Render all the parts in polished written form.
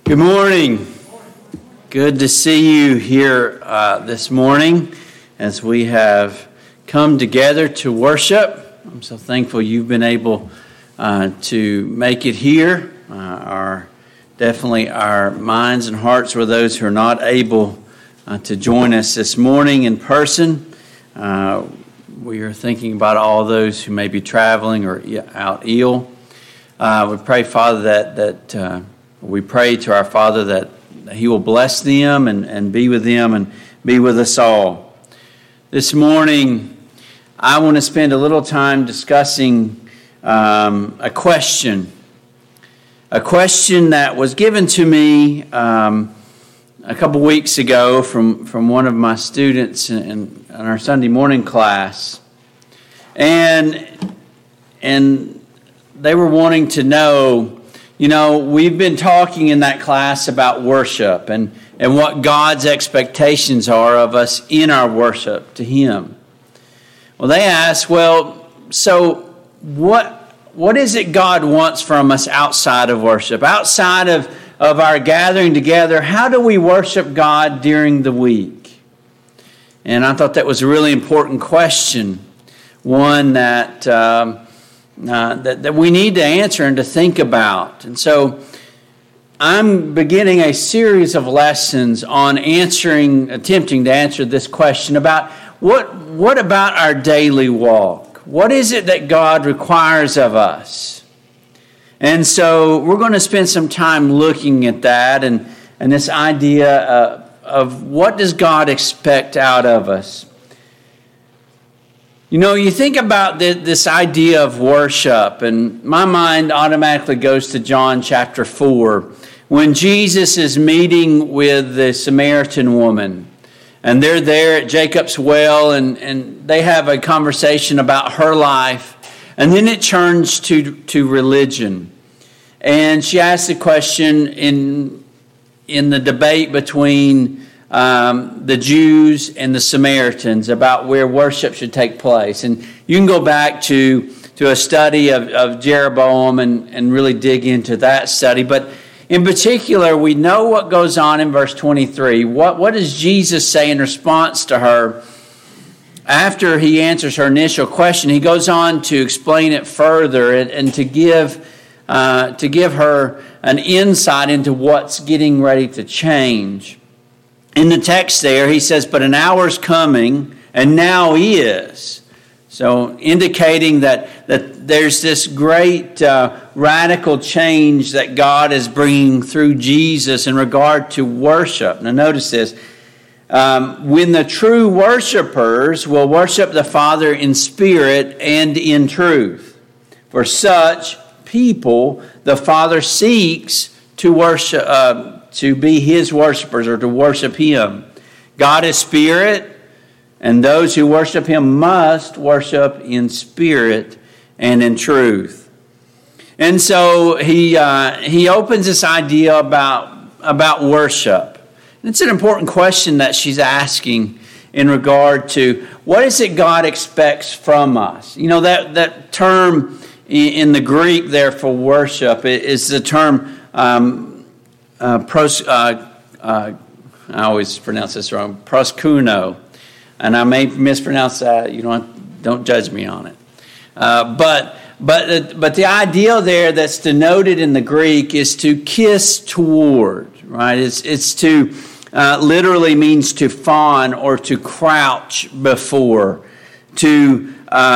Good morning. Good to see you here this morning as we have come together to worship. I'm so thankful you've been able to make it here. Definitely our minds and hearts were those who are not able to join us this morning in person. We are thinking about all those who may be traveling or out ill. We pray, Father, we pray to our Father that He will bless them and be with them and be with us all. This morning, I want to spend a little time discussing a question that was given to me a couple weeks ago from one of my students in our Sunday morning class, and they were wanting to know. We've been talking in that class about worship and what God's expectations are of us in our worship to Him. Well, they asked, so what is it God wants from us outside of worship? Outside of our gathering together, how do we worship God during the week? And I thought that was a really important question, one that we need to answer and to think about. And so I'm beginning a series of lessons on attempting to answer this question about what about our daily walk? What is it that God requires of us? And so we're going to spend some time looking at that and this idea of what does God expect out of us? You think about this idea of worship, and my mind automatically goes to John chapter 4, when Jesus is meeting with the Samaritan woman, and they're there at Jacob's well, and they have a conversation about her life, and then it turns to religion. And she asks the question in the debate between the Jews and the Samaritans about where worship should take place. And you can go back to a study of Jeroboam and really dig into that study. But in particular, we know what goes on in verse 23. What does Jesus say in response to her? After he answers her initial question, he goes on to explain it further and to give her an insight into what's getting ready to change. In the text there, he says, but an hour's coming, and now is. So indicating that there's this great radical change that God is bringing through Jesus in regard to worship. Now notice this. When the true worshipers will worship the Father in spirit and in truth. For such people, the Father seeks to worship, to be His worshipers or to worship Him. God is spirit, and those who worship Him must worship in spirit and in truth. And so he opens this idea about worship. And it's an important question that she's asking in regard to what is it God expects from us. That term in the Greek there for worship is the term I always pronounce this wrong, proskuno, and I may mispronounce that. Don't judge me on it. But the idea there that's denoted in the Greek is to kiss toward, right? It's to literally means to fawn or to crouch before, to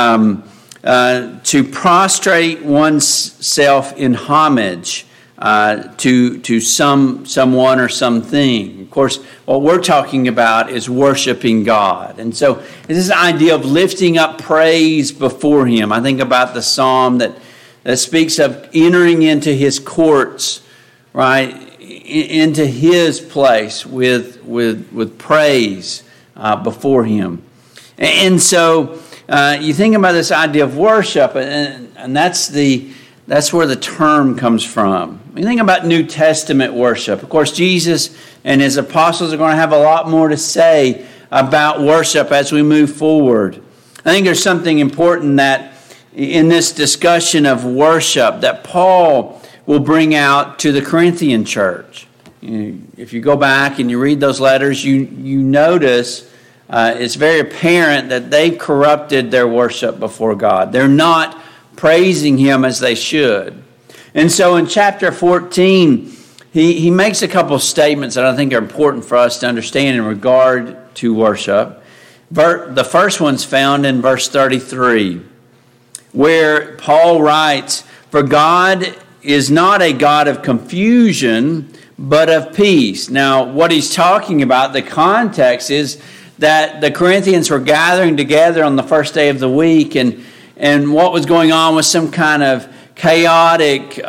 prostrate oneself in homage. To someone or something. Of course, what we're talking about is worshiping God. And so it's this idea of lifting up praise before Him. I think about the psalm that speaks of entering into His courts, right? Into His place with praise before Him. And so you think about this idea of worship, and that's where the term comes from. When you think about New Testament worship, of course, Jesus and His apostles are going to have a lot more to say about worship as we move forward. I think there's something important that in this discussion of worship that Paul will bring out to the Corinthian church. If you go back and you read those letters, you notice it's very apparent that they corrupted their worship before God. They're not praising Him as they should. And so in chapter 14, he makes a couple of statements that I think are important for us to understand in regard to worship. The first one's found in verse 33, where Paul writes, "For God is not a God of confusion, but of peace." Now, what he's talking about, the context is that the Corinthians were gathering together on the first day of the week, and what was going on was some kind of chaotic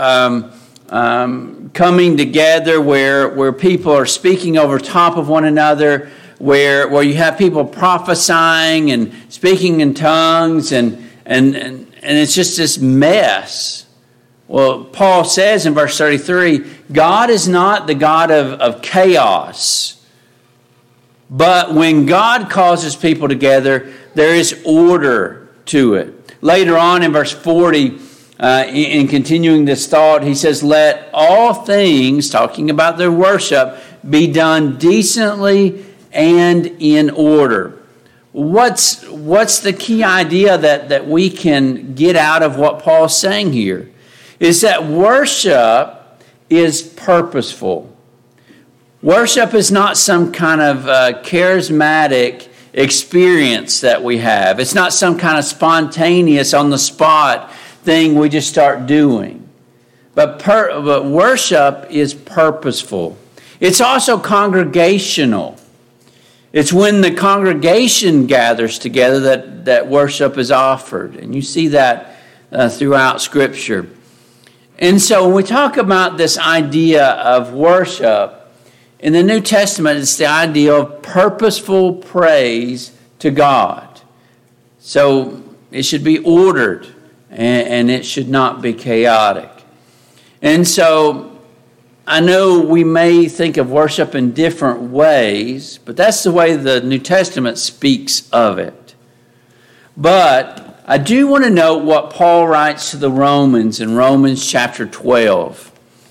coming together where people are speaking over top of one another, where you have people prophesying and speaking in tongues, and it's just this mess. Well, Paul says in verse 33, God is not the God of chaos. But when God causes people together, there is order to it. Later on in verse 40, in continuing this thought, he says, "Let all things," talking about their worship, "be done decently and in order." What's the key idea that we can get out of what Paul's saying here? Is that worship is purposeful. Worship is not some kind of charismatic experience that we have. It's not some kind of spontaneous, on-the-spot thing we just start doing. But worship is purposeful. It's also congregational. It's when the congregation gathers together that worship is offered. And you see that throughout Scripture. And so when we talk about this idea of worship, in the New Testament, it's the idea of purposeful praise to God. So it should be ordered, and it should not be chaotic. And so I know we may think of worship in different ways, but that's the way the New Testament speaks of it. But I do want to note what Paul writes to the Romans in Romans chapter 12.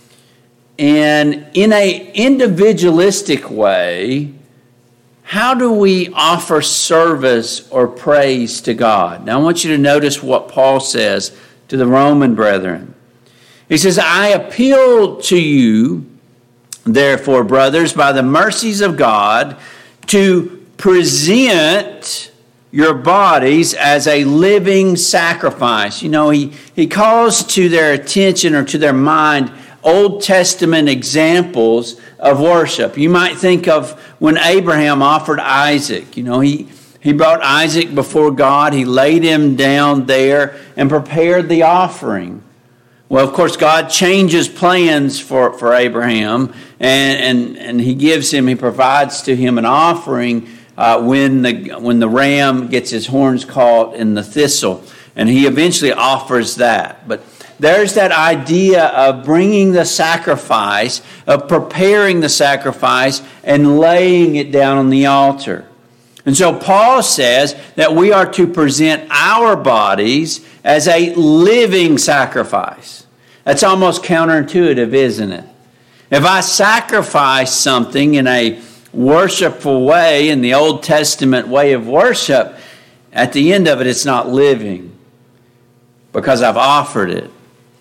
And in an individualistic way, how do we offer service or praise to God? Now I want you to notice what Paul says to the Roman brethren. He says, "I appeal to you, therefore, brothers, by the mercies of God, to present your bodies as a living sacrifice." You know, he calls to their attention or to their mind Old Testament examples of worship. You might think of when Abraham offered Isaac. You know, he brought Isaac before God. He laid him down there and prepared the offering. Well, of course, God changes plans for Abraham, and he provides to him an offering when the ram gets his horns caught in the thistle, and he eventually offers that. But there's that idea of bringing the sacrifice, of preparing the sacrifice, and laying it down on the altar. And so Paul says that we are to present our bodies as a living sacrifice. That's almost counterintuitive, isn't it? If I sacrifice something in a worshipful way, in the Old Testament way of worship, at the end of it, it's not living because I've offered it.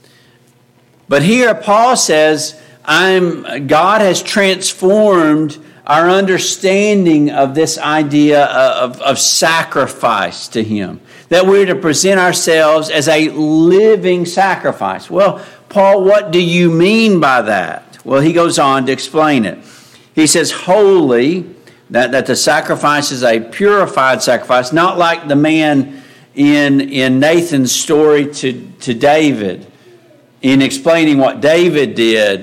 But here Paul says, God has transformed our understanding of this idea of sacrifice to Him. That we're to present ourselves as a living sacrifice. Well, Paul, what do you mean by that? Well, he goes on to explain it. He says, holy, that the sacrifice is a purified sacrifice, not like the man in Nathan's story to David. In explaining what David did,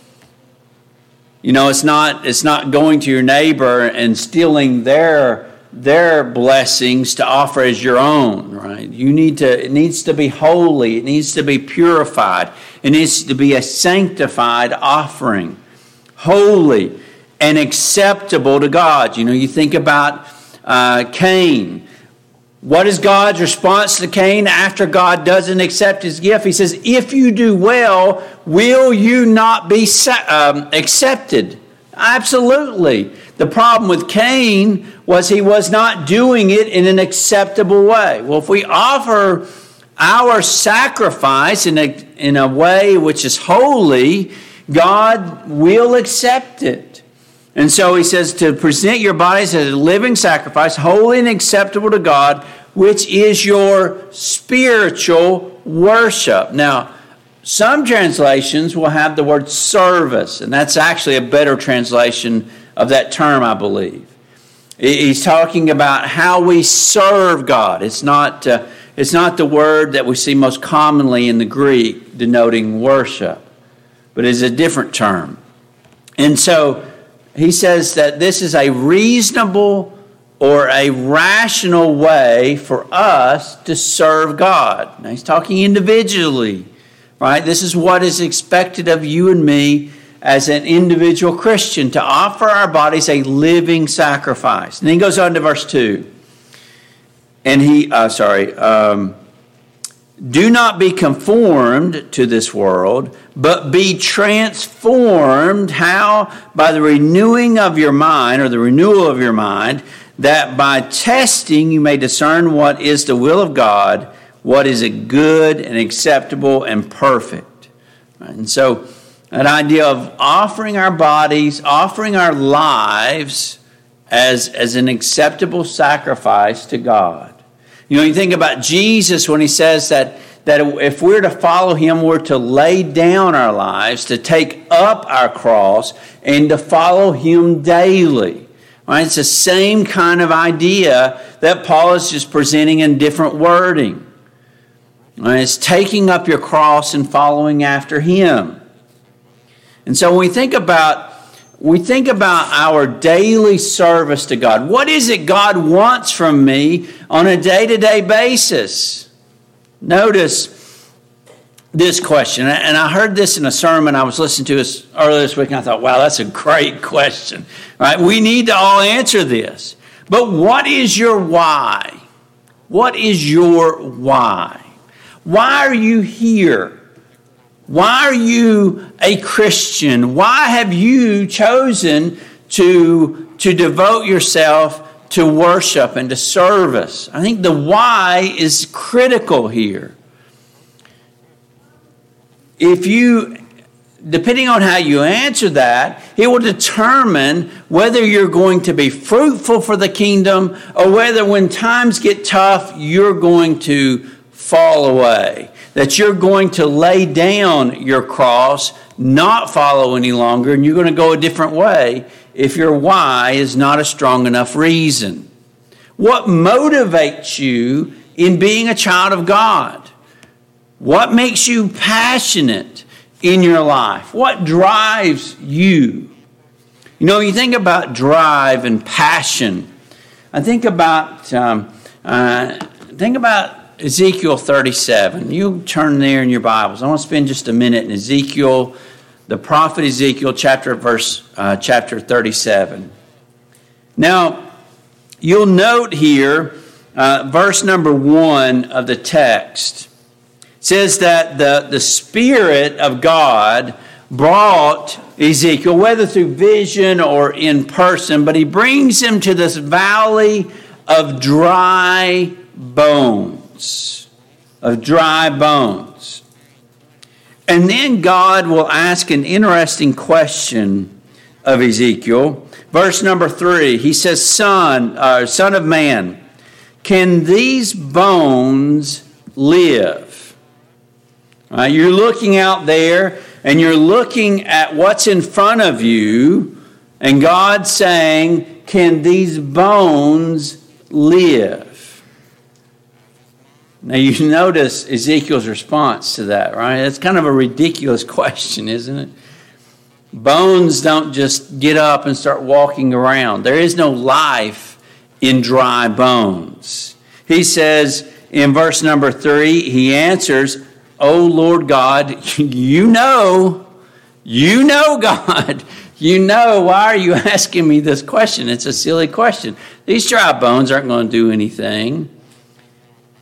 you know, it's not going to your neighbor and stealing their blessings to offer as your own, right? It needs to be holy. It needs to be purified. It needs to be a sanctified offering, holy and acceptable to God. You know, you think about Cain. What is God's response to Cain after God doesn't accept his gift? He says, if you do well, will you not be accepted? Absolutely. The problem with Cain was he was not doing it in an acceptable way. Well, if we offer our sacrifice in a way which is holy, God will accept it. And so he says to present your bodies as a living sacrifice, holy and acceptable to God, which is your spiritual worship. Now, some translations will have the word service, and that's actually a better translation of that term, I believe. He's talking about how we serve God. It's not the word that we see most commonly in the Greek denoting worship, but it's a different term. And so he says that this is a reasonable or a rational way for us to serve God. Now he's talking individually, right? This is what is expected of you and me as an individual Christian, to offer our bodies a living sacrifice. And then he goes on to verse 2. And do not be conformed to this world, but be transformed. How? By the renewing of your mind, or the renewal of your mind, that by testing you may discern what is the will of God, what is a good and acceptable and perfect. And so an idea of offering our bodies, offering our lives as an acceptable sacrifice to God. You know, you think about Jesus when he says that if we're to follow him, we're to lay down our lives, to take up our cross, and to follow him daily. Right? It's the same kind of idea that Paul is just presenting in different wording. Right? It's taking up your cross and following after him. And so when we think about our daily service to God, what is it God wants from me on a day-to-day basis? Notice this question, and I heard this in a sermon I was listening to earlier this week, and I thought, wow, that's a great question. Right? We need to all answer this. But what is your why? What is your why? Why are you here? Why are you a Christian? Why have you chosen to devote yourself to worship and to service? I think the why is critical here. Depending on how you answer that, it will determine whether you're going to be fruitful for the kingdom or whether when times get tough, you're going to fall away. That you're going to lay down your cross, not follow any longer, and you're going to go a different way if your why is not a strong enough reason. What motivates you in being a child of God? What makes you passionate in your life? What drives you? You know, you think about drive and passion. I think about Ezekiel 37. You turn there in your Bibles. I want to spend just a minute in Ezekiel, the prophet Ezekiel, chapter 37. Now, you'll note here, verse number 1 of the text says that the Spirit of God brought Ezekiel, whether through vision or in person, but he brings him to this valley of dry bones. And then God will ask an interesting question of Ezekiel. Verse number 3, he says, Son of man, can these bones live? You're looking out there and you're looking at what's in front of you, and God's saying, can these bones live? Now you notice Ezekiel's response to that, right? It's kind of a ridiculous question, isn't it? Bones don't just get up and start walking around. There is no life in dry bones. He says in verse number 3, he answers, "O Lord God, you know, God. You know, why are you asking me this question? It's a silly question. These dry bones aren't going to do anything.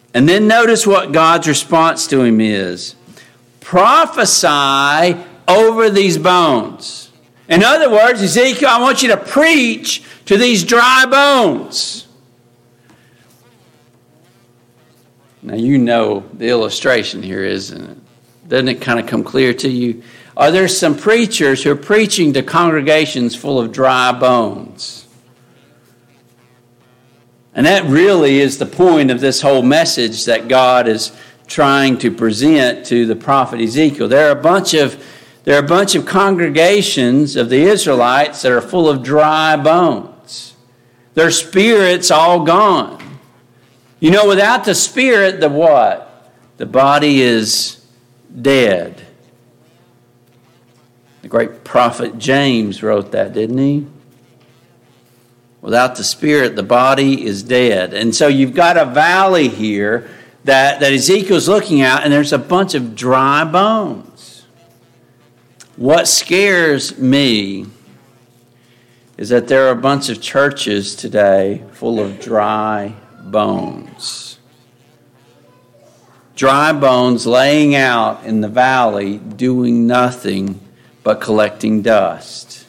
And then notice what God's response to him is. Prophesy over these bones. In other words, Ezekiel, I want you to preach to these dry bones. Now you know the illustration here, isn't it? Doesn't it kind of come clear to you? Are there some preachers who are preaching to congregations full of dry bones? And that really is the point of this whole message that God is trying to present to the prophet Ezekiel. There are a bunch of congregations of the Israelites that are full of dry bones. Their spirit's all gone. You know, without the spirit, the what? The body is dead. The great prophet James wrote that, didn't he? Without the spirit, the body is dead. And so you've got a valley here that Ezekiel's looking at, and there's a bunch of dry bones. What scares me is that there are a bunch of churches today full of dry bones. Dry bones laying out in the valley doing nothing but collecting dust.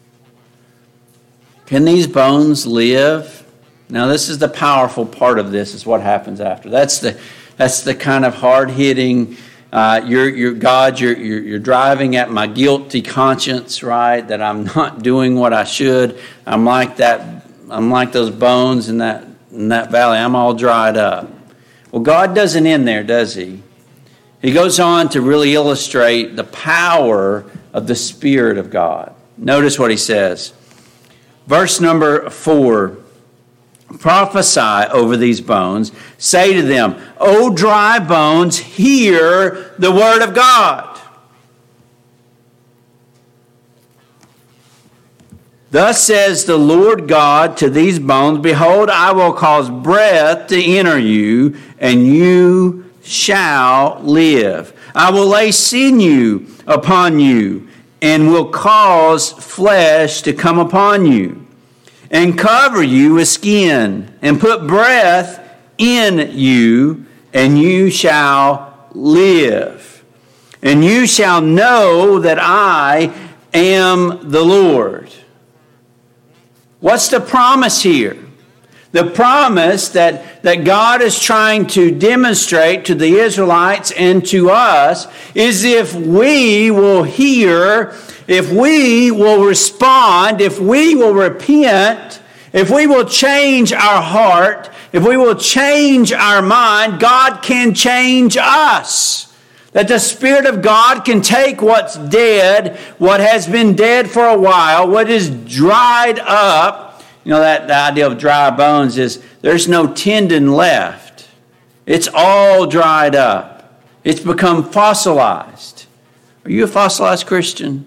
Can these bones live? Now, this is the powerful part of this, is what happens after. That's the kind of hard-hitting, you're driving at my guilty conscience, right? That I'm not doing what I should. I'm like those bones in that valley. I'm all dried up. Well, God doesn't end there, does he? He goes on to really illustrate the power of the Spirit of God. Notice what he says. Verse number 4, prophesy over these bones. Say to them, O dry bones, hear the word of God. Thus says the Lord God to these bones, behold, I will cause breath to enter you, and you shall live. I will lay sinew upon you, and will cause flesh to come upon you, and cover you with skin, and put breath in you, and you shall live. And you shall know that I am the Lord. What's the promise here? The promise that God is trying to demonstrate to the Israelites and to us is if we will hear, if we will respond, if we will repent, if we will change our heart, if we will change our mind, God can change us. That the Spirit of God can take what's dead, what has been dead for a while, what is dried up. You know, that the idea of dry bones is there's no tendon left. It's all dried up. It's become fossilized. Are you a fossilized Christian?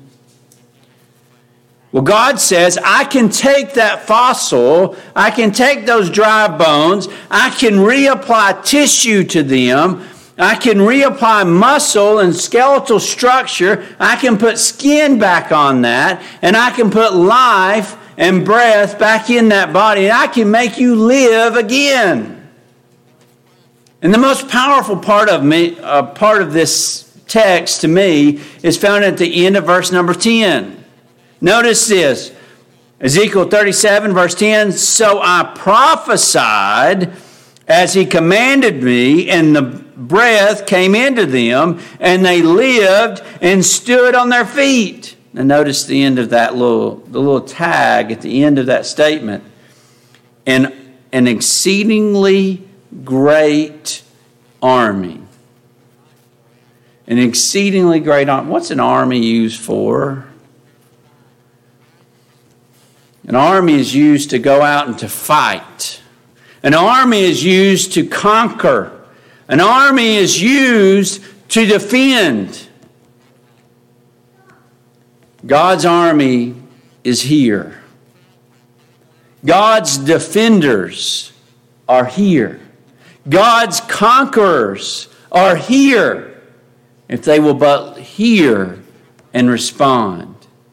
Well, God says, I can take that fossil, I can take those dry bones, I can reapply tissue to them, I can reapply muscle and skeletal structure, I can put skin back on that, and I can put life and breath back in that body, and I can make you live again. And the most powerful part of this text to me is found at the end of verse number 10. Notice this, Ezekiel 37, verse 10, so I prophesied as he commanded me, and the breath came into them, and they lived and stood on their feet. And notice the end of that little tag at the end of that statement. And an exceedingly great army. An exceedingly great army. What's an army used for? An army is used to go out and to fight. An army is used to conquer. An army is used to defend. God's army is here. God's defenders are here. God's conquerors are here, if they will but hear and respond.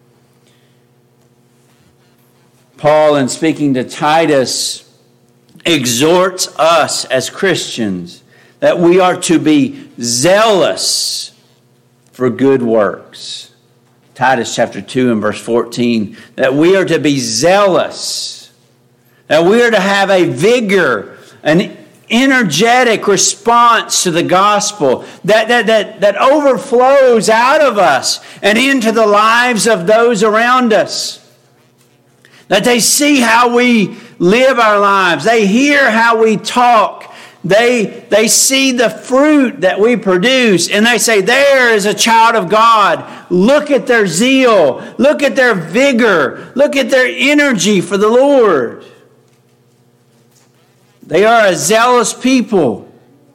Paul, in speaking to Titus, exhorts us as Christians that we are to be zealous for good works. Titus chapter 2 and verse 14, that we are to be zealous, that we are to have a vigor, an energetic response to the gospel that overflows out of us and into the lives of those around us. That they see how we live our lives. They hear how we talk. They see the fruit that we produce, and they say, there is a child of God. Look at their zeal. Look at their vigor. Look at their energy for the Lord. They are a zealous people.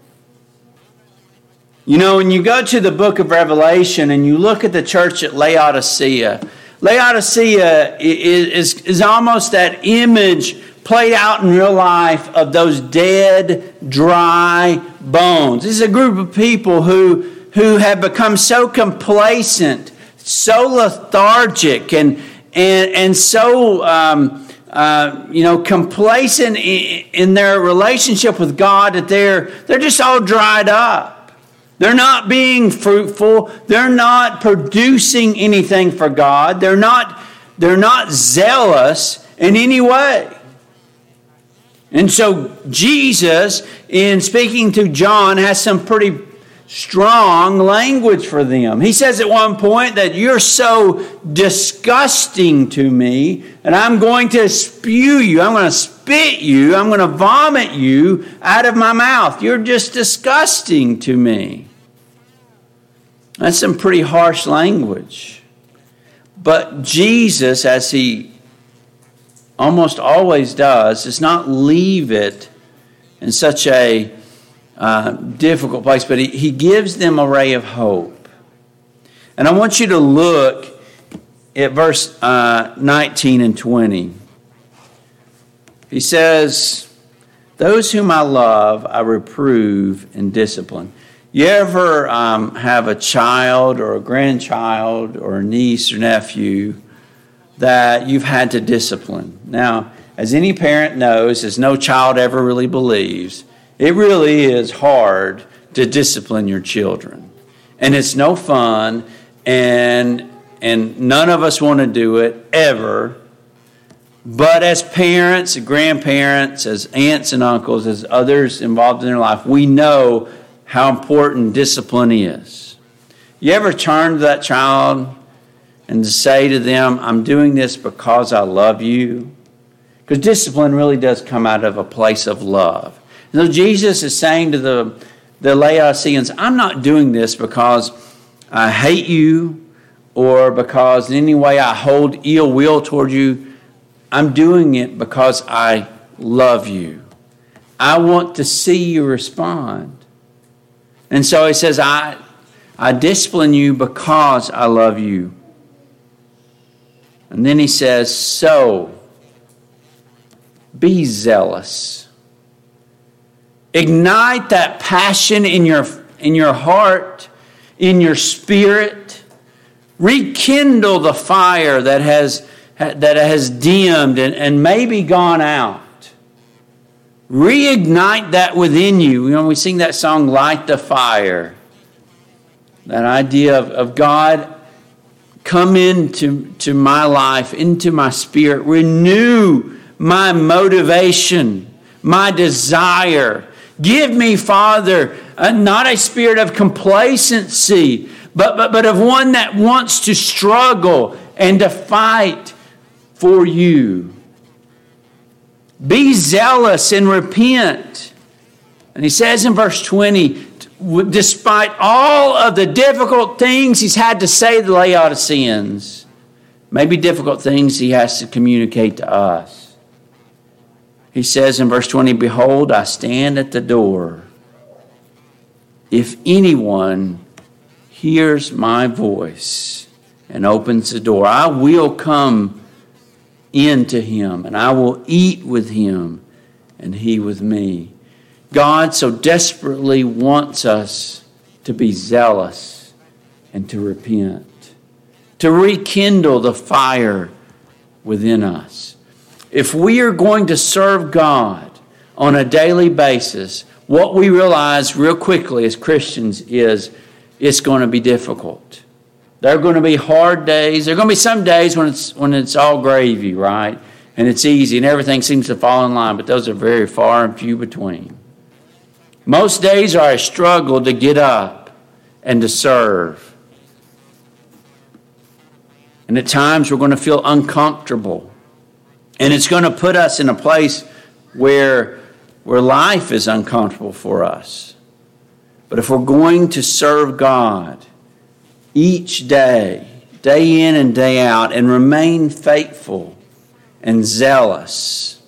You know, when you go to the book of Revelation and you look at the church at Laodicea, Laodicea is almost that image played out in real life of those dead, dry bones. This is a group of people who have become so complacent, so lethargic, and so complacent in their relationship with God that they're just all dried up. They're not being fruitful. They're not producing anything for God. They're not zealous in any way. And so Jesus, in speaking to John, has some pretty strong language for them. He says at one point that you're so disgusting to me, and I'm going to spew you. I'm going to spit you. I'm going to vomit you out of my mouth. You're just disgusting to me. That's some pretty harsh language. But Jesus, as he almost always does not leave it in such a difficult place, but he gives them a ray of hope. And I want you to look at verse 19 and 20. He says, those whom I love, I reprove and discipline. You ever have a child or a grandchild or a niece or nephew that you've had to discipline? Now, as any parent knows, as no child ever really believes, it really is hard to discipline your children. And it's no fun, and none of us want to do it ever. But as parents, grandparents, as aunts and uncles, as others involved in their life, we know how important discipline is. You ever turn to that child and to say to them, I'm doing this because I love you? Because discipline really does come out of a place of love. So Jesus is saying to the Laodiceans, I'm not doing this because I hate you or because in any way I hold ill will toward you. I'm doing it because I love you. I want to see you respond. And so he says, I discipline you because I love you. And then he says, so be zealous. Ignite that passion in your heart, in your spirit. Rekindle the fire that has dimmed and maybe gone out. Reignite that within you. You know, we sing that song, Light the Fire. That idea of God, come into my life, into my spirit. Renew my motivation, my desire. Give me, Father, not a spirit of complacency, but of one that wants to struggle and to fight for you. Be zealous and repent. And he says in verse 20, despite all of the difficult things he's had to say to the Laodiceans, maybe difficult things he has to communicate to us. He says in verse 20, behold, I stand at the door. If anyone hears my voice and opens the door, I will come into him, and I will eat with him, and he with me. God so desperately wants us to be zealous and to repent, to rekindle the fire within us. If we are going to serve God on a daily basis, what we realize real quickly as Christians is it's going to be difficult. There are going to be hard days. There are going to be some days when it's all gravy, right? And it's easy and everything seems to fall in line, but those are very far and few between. Most days are a struggle to get up and to serve. And at times we're going to feel uncomfortable. And it's going to put us in a place where life is uncomfortable for us. But if we're going to serve God each day, day in and day out, and remain faithful and zealous,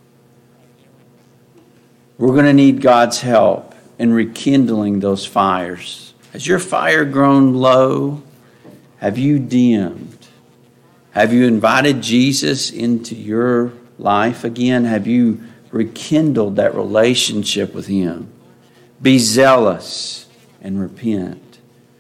we're going to need God's help in rekindling those fires. Has your fire grown low? Have you dimmed? Have you invited Jesus into your life again? Have you rekindled that relationship with Him? Be zealous and repent.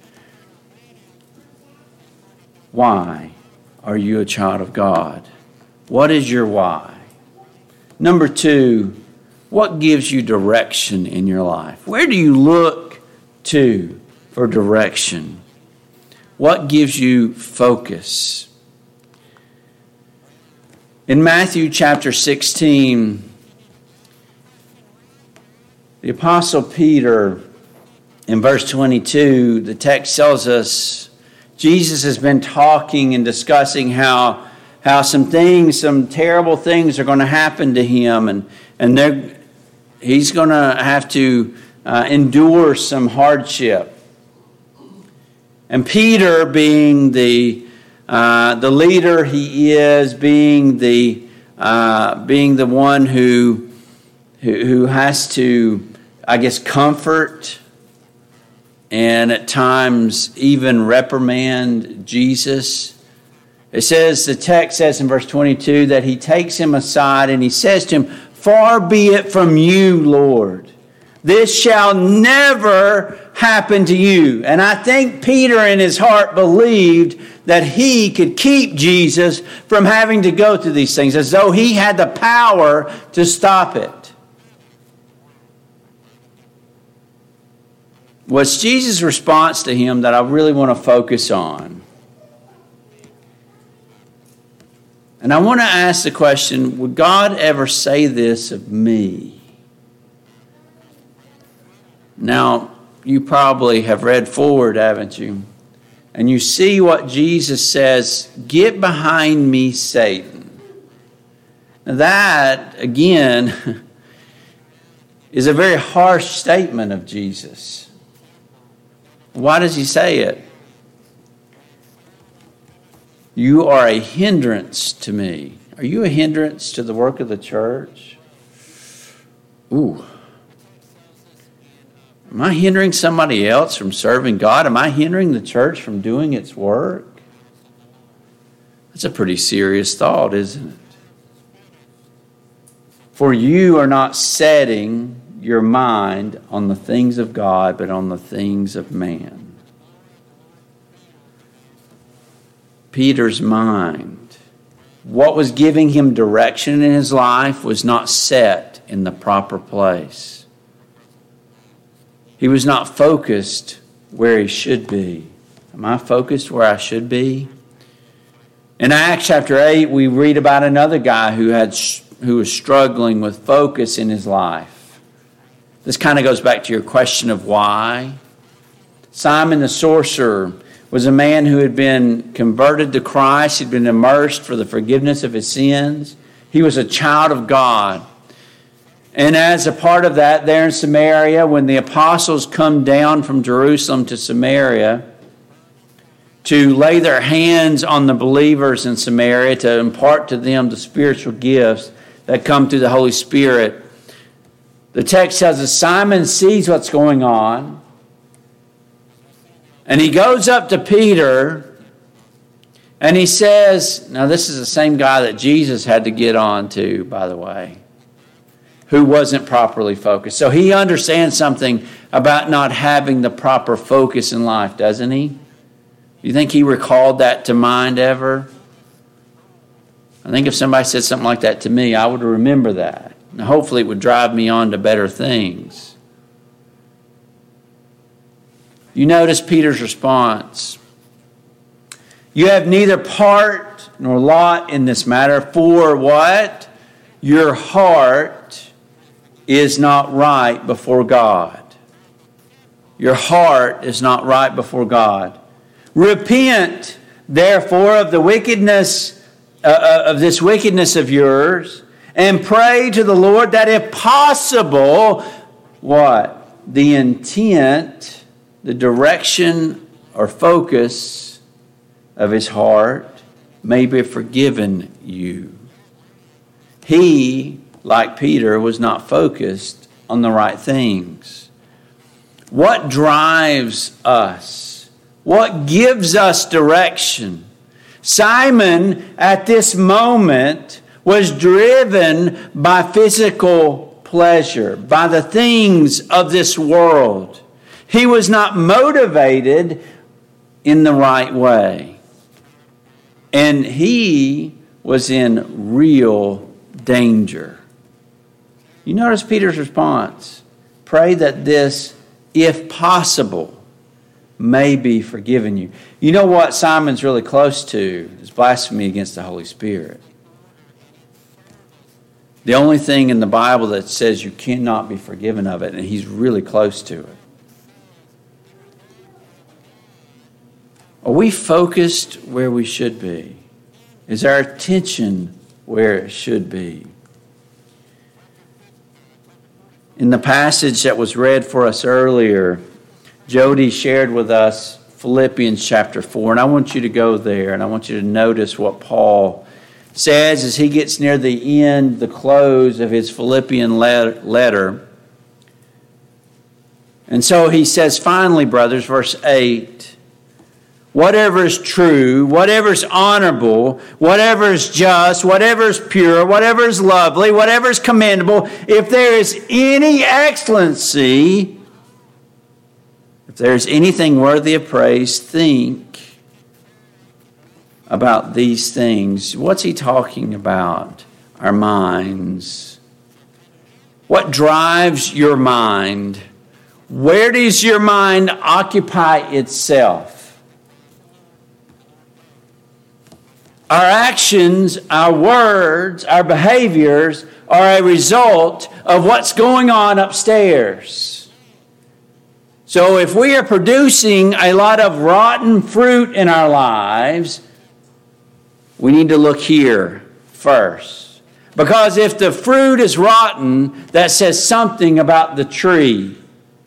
Why are you a child of God? What is your why? Number 2, what gives you direction in your life? Where do you look to for direction? What gives you focus? In Matthew chapter 16, the Apostle Peter, in verse 22, the text tells us Jesus has been talking and discussing how some terrible things are going to happen to him, and he's going to have to endure some hardship. And Peter, being the leader he is, being the one who has to, I guess, comfort and at times even reprimand Jesus. The text says in verse 22 that he takes him aside and he says to him, "Far be it from you, Lord. This shall never happen to you." And I think Peter in his heart believed that he could keep Jesus from having to go through these things, as though he had the power to stop it. What's Jesus' response to him that I really want to focus on? And I want to ask the question, would God ever say this of me? Now, you probably have read forward, haven't you? And you see what Jesus says, "Get behind me, Satan." Now that, again, is a very harsh statement of Jesus. Why does he say it? You are a hindrance to me. Are you a hindrance to the work of the church? Ooh. Am I hindering somebody else from serving God? Am I hindering the church from doing its work? That's a pretty serious thought, isn't it? For you are not setting your mind on the things of God, but on the things of man. Peter's mind, what was giving him direction in his life, was not set in the proper place. He was not focused where he should be. Am I focused where I should be? In Acts chapter 8, we read about another guy who was struggling with focus in his life. This kind of goes back to your question of why. Simon the sorcerer was a man who had been converted to Christ. He'd been immersed for the forgiveness of his sins. He was a child of God. And as a part of that, there in Samaria, when the apostles come down from Jerusalem to Samaria to lay their hands on the believers in Samaria, to impart to them the spiritual gifts that come through the Holy Spirit, the text tells us Simon sees what's going on, and he goes up to Peter, and he says, now this is the same guy that Jesus had to get on to, by the way, who wasn't properly focused. So he understands something about not having the proper focus in life, doesn't he? You think he recalled that to mind ever? I think if somebody said something like that to me, I would remember that. And hopefully it would drive me on to better things. You notice Peter's response. You have neither part nor lot in this matter, for what? Your heart is not right before God. Your heart is not right before God. Repent, therefore, of the wickedness of this wickedness of yours, and pray to the Lord that if possible, what? The intent, the direction or focus of his heart may be forgiven you. He, like Peter, was not focused on the right things. What drives us? What gives us direction? Simon, at this moment, was driven by physical pleasure, by the things of this world. He was not motivated in the right way. And he was in real danger. You notice Peter's response. Pray that this, if possible, may be forgiven you. You know what Simon's really close to is blasphemy against the Holy Spirit. The only thing in the Bible that says you cannot be forgiven of it, and he's really close to it. Are we focused where we should be? Is our attention where it should be? In the passage that was read for us earlier, Jody shared with us Philippians chapter 4, and I want you to go there, and I want you to notice what Paul says as he gets near the end, the close of his Philippian letter. And so he says, finally, brothers, verse 8, whatever is true, whatever is honorable, whatever is just, whatever is pure, whatever is lovely, whatever is commendable, if there is any excellency, if there is anything worthy of praise, think about these things. What's he talking about? Our minds. What drives your mind? Where does your mind occupy itself? Our actions, our words, our behaviors are a result of what's going on upstairs. So if we are producing a lot of rotten fruit in our lives, we need to look here first. Because if the fruit is rotten, that says something about the tree.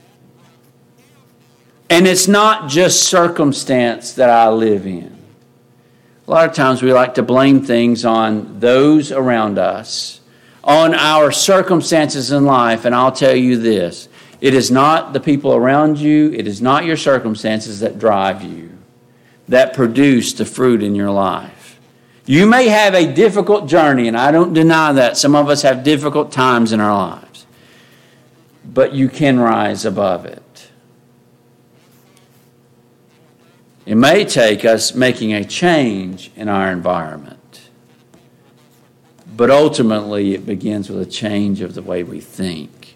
And it's not just circumstance that I live in. A lot of times we like to blame things on those around us, on our circumstances in life. And I'll tell you this, it is not the people around you, it is not your circumstances that drive you, that produce the fruit in your life. You may have a difficult journey, and I don't deny that. Some of us have difficult times in our lives. But you can rise above it. It may take us making a change in our environment. But ultimately, it begins with a change of the way we think.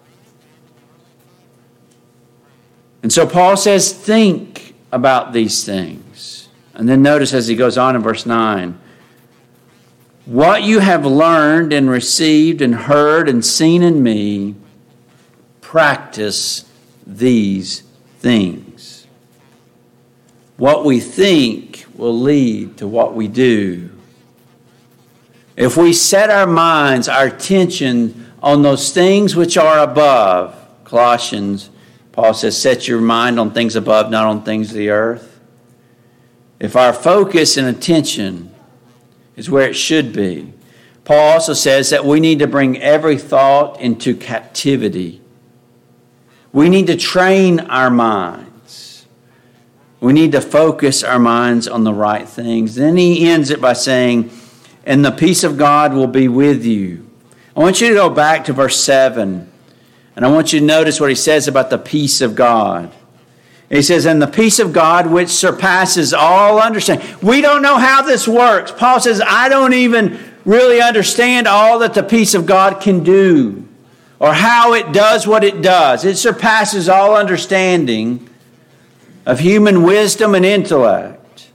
And so Paul says, think about these things. And then notice as he goes on in verse 9, what you have learned and received and heard and seen in me, practice these things. What we think will lead to what we do. If we set our minds, our attention on those things which are above, Colossians, Paul says, set your mind on things above, not on things of the earth. If our focus and attention is where it should be. Paul also says that we need to bring every thought into captivity. We need to train our minds. We need to focus our minds on the right things. Then he ends it by saying, and the peace of God will be with you. I want you to go back to verse 7, and I want you to notice what he says about the peace of God. He says, and the peace of God which surpasses all understanding. We don't know how this works. Paul says, I don't even really understand all that the peace of God can do, or how it does what it does. It surpasses all understanding of human wisdom and intellect,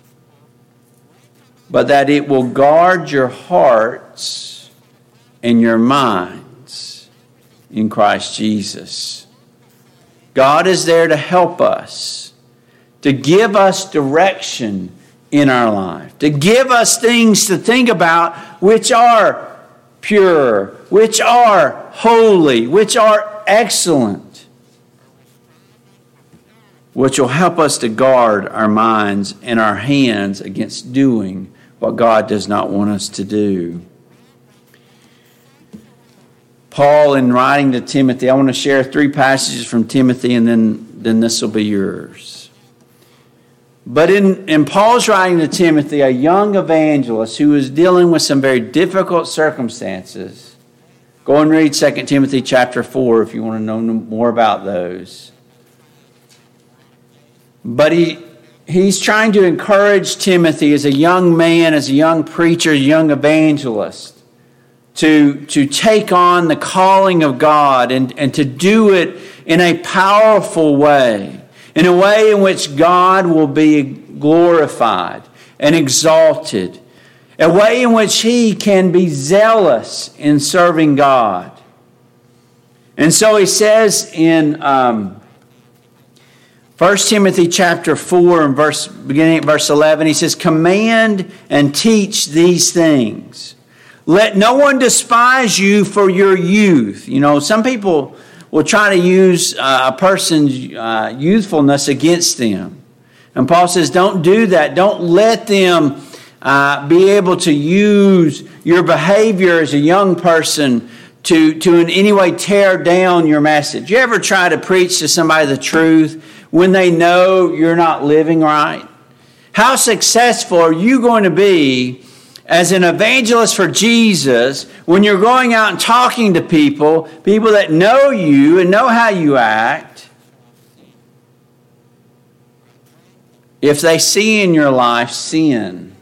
but that it will guard your hearts and your minds in Christ Jesus. God is there to help us, to give us direction in our life, to give us things to think about which are pure, which are holy, which are excellent, which will help us to guard our minds and our hands against doing what God does not want us to do. Paul, in writing to Timothy, I want to share 3 passages from Timothy, and then this will be yours. But in Paul's writing to Timothy, a young evangelist who was dealing with some very difficult circumstances, go and read 2 Timothy chapter 4 if you want to know more about those. But he's trying to encourage Timothy as a young man, as a young preacher, a young evangelist, to take on the calling of God and to do it in a powerful way, in a way in which God will be glorified and exalted, a way in which he can be zealous in serving God. And so he says in 1 Timothy chapter 4 and beginning at verse 11, he says, "Command and teach these things. Let no one despise you for your youth." You know, some people will try to use a person's youthfulness against them. And Paul says, don't do that. Don't let them be able to use your behavior as a young person to in any way tear down your message. You ever try to preach to somebody the truth when they know you're not living right? How successful are you going to be as an evangelist for Jesus when you're going out and talking to people that know you and know how you act, if they see in your life sin?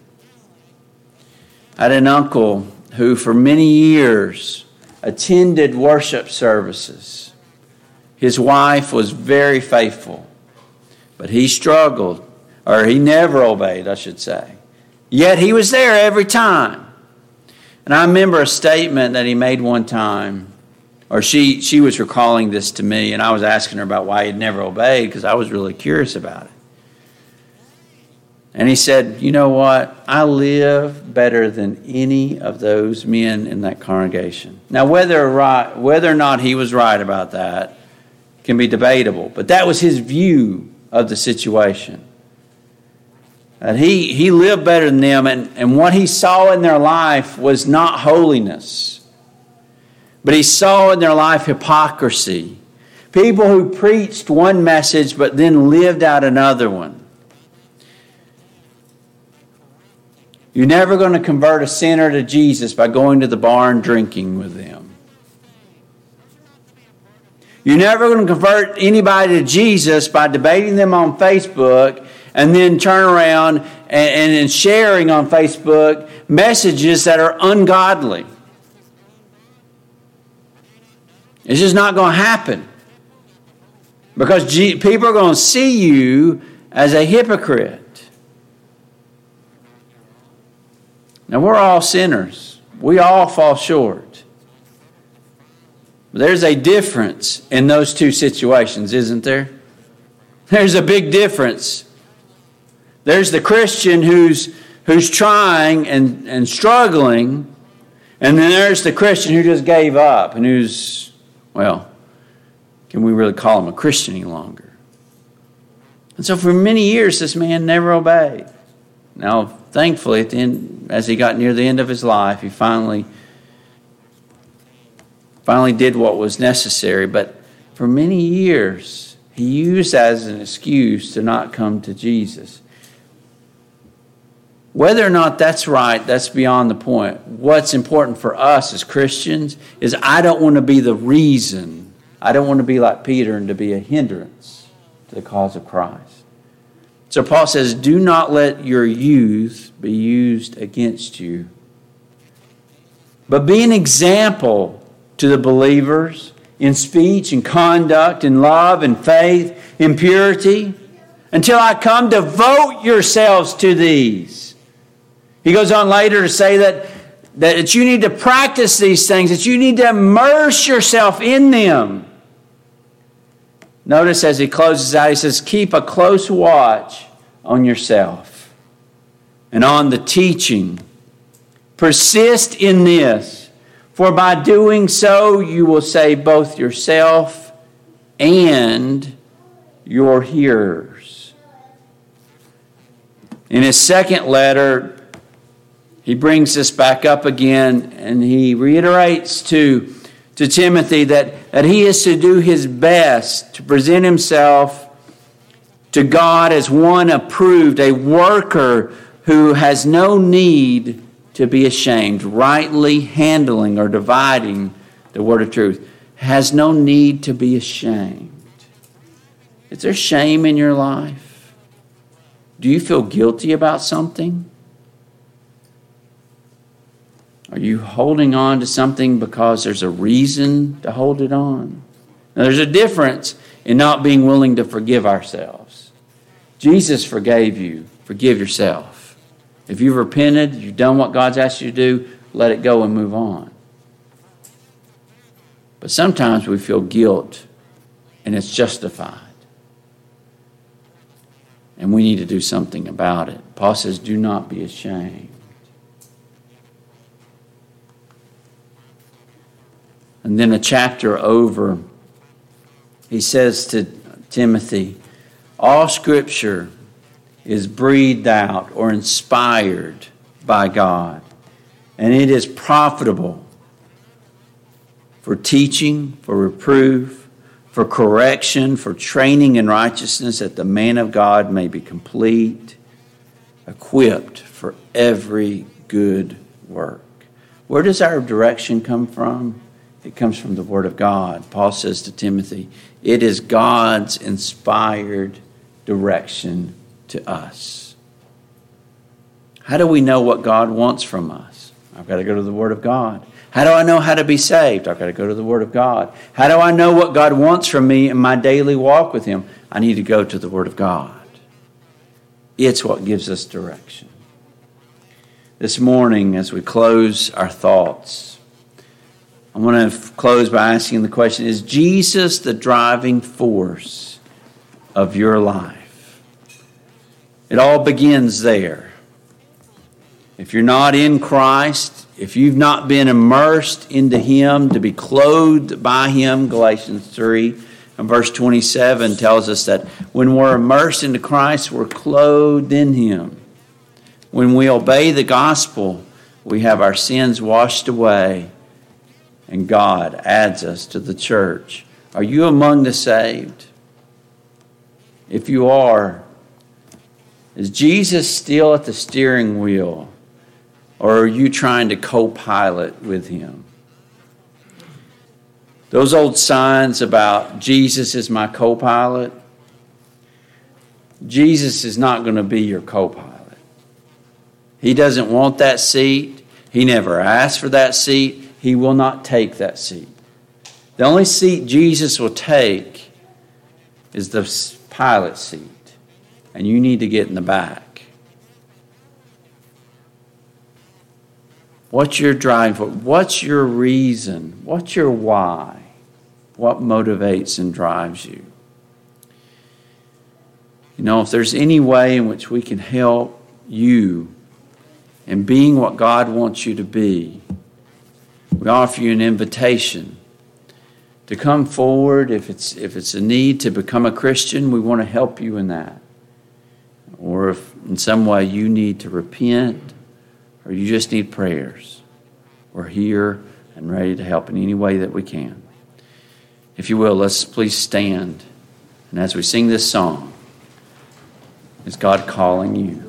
I had an uncle who for many years attended worship services. His wife was very faithful, but he struggled, or he never obeyed, I should say. Yet he was there every time. And I remember a statement that he made one time, or she was recalling this to me, and I was asking her about why he'd never obeyed because I was really curious about it. And he said, "You know what? I live better than any of those men in that congregation." Now, whether or not he was right about that can be debatable, but that was his view of the situation. That he lived better than them, and what he saw in their life was not holiness, but he saw in their life hypocrisy. People who preached one message but then lived out another one. You're never going to convert a sinner to Jesus by going to the bar and drinking with them. You're never going to convert anybody to Jesus by debating them on Facebook and then turn around and sharing on Facebook messages that are ungodly. It's just not going to happen. Because people are going to see you as a hypocrite. Now, we're all sinners. We all fall short. But there's a difference in those two situations, isn't there? There's a big difference. There's the Christian who's trying and struggling, and then there's the Christian who just gave up and who's, well, can we really call him a Christian any longer? And so for many years, this man never obeyed. Now, thankfully, at the end, as he got near the end of his life, he finally did what was necessary. But for many years, he used that as an excuse to not come to Jesus. Whether or not that's right, that's beyond the point. What's important for us as Christians is I don't want to be the reason. I don't want to be like Peter and to be a hindrance to the cause of Christ. So Paul says, do not let your youth be used against you. but be an example to the believers in speech and conduct, in love and faith, in purity, until I come. Devote yourselves to these. He goes on later to say that you need to practice these things, that you need to immerse yourself in them. Notice as he closes out, he says, keep a close watch on yourself and on the teaching. Persist in this, for by doing so you will save both yourself and your hearers. In his second letter, he brings this back up again, and he reiterates to Timothy that he is to do his best to present himself to God as one approved, a worker who has no need to be ashamed, rightly handling or dividing the word of truth. Has no need to be ashamed. Is there shame in your life? Do you feel guilty about something? Are you holding on to something because there's a reason to hold it on? Now, there's a difference in not being willing to forgive ourselves. Jesus forgave you. Forgive yourself. If you've repented, you've done what God's asked you to do, let it go and move on. But sometimes we feel guilt, and it's justified. And we need to do something about it. Paul says, do not be ashamed. And then a chapter over, he says to Timothy, all Scripture is breathed out or inspired by God, and it is profitable for teaching, for reproof, for correction, for training in righteousness, that the man of God may be complete, equipped for every good work. Where does our direction come from? It comes from the Word of God. Paul says to Timothy, it is God's inspired direction to us. How do we know what God wants from us? I've got to go to the Word of God. How do I know how to be saved? I've got to go to the Word of God. How do I know what God wants from me in my daily walk with Him? I need to go to the Word of God. It's what gives us direction. This morning, as we close our thoughts, I want to close by asking the question, is Jesus the driving force of your life? It all begins there. If you're not in Christ, if you've not been immersed into Him, to be clothed by Him, Galatians 3 and verse 27 tells us that when we're immersed into Christ, we're clothed in Him. When we obey the gospel, we have our sins washed away, and God adds us to the church. Are you among the saved? If you are, is Jesus still at the steering wheel, or are you trying to co-pilot with Him? Those old signs about Jesus is my co-pilot, Jesus is not going to be your co-pilot. He doesn't want that seat. He never asked for that seat. He will not take that seat. The only seat Jesus will take is the pilot seat, and you need to get in the back. What's your driving force? What's your reason? What's your why? What motivates and drives you? You know, if there's any way in which we can help you in being what God wants you to be, we offer you an invitation to come forward. If it's a need to become a Christian, we want to help you in that. Or if in some way you need to repent, or you just need prayers, we're here and ready to help in any way that we can. If you will, let's please stand. And as we sing this song, is God calling you?